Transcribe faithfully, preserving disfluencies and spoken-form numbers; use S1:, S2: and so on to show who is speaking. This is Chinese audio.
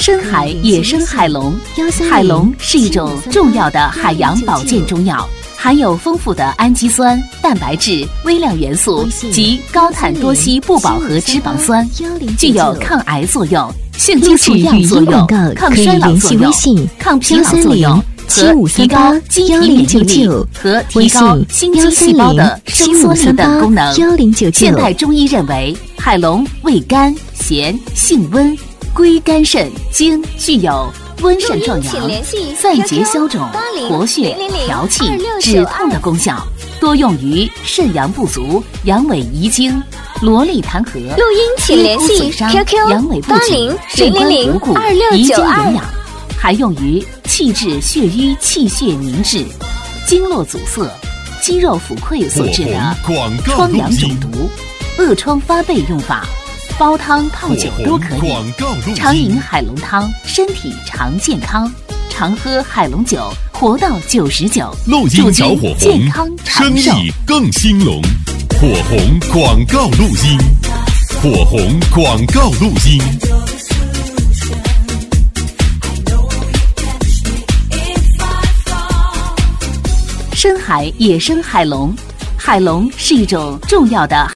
S1: 深海野生海龙，海龙是一种重要的海洋保健中药，含有丰富的氨基酸、蛋白质、微量元素及高碳多烯不饱和脂肪酸，具有抗癌作用、性激素样作用、抗衰老作用、抗疲劳作用和提高机体免疫力和提高心肌细胞的收缩力等功能。现代中医认为，海龙味甘、咸、性温，归肝肾经，具有温肾壮阳、散结消肿、活血、调气、止痛的功效，多用于肾阳不足、阳痿遗精、萝莉痰核、
S2: 录音请联系 Q Q 八零零零零二六九二，
S1: 还用于气滞血瘀、气血凝滞、经络阻塞、肌肉腐溃所致的疮疡肿毒、恶疮发bệnh用法。煲汤泡酒都可以，常饮海龙汤，身体常健康。常喝海龙酒，活到九十九。
S3: 录音找火红，
S1: 健康长寿，
S3: 生意更兴隆。火红广告录音，火红广告录音。
S1: 深海野生海龙，海龙是一种重要的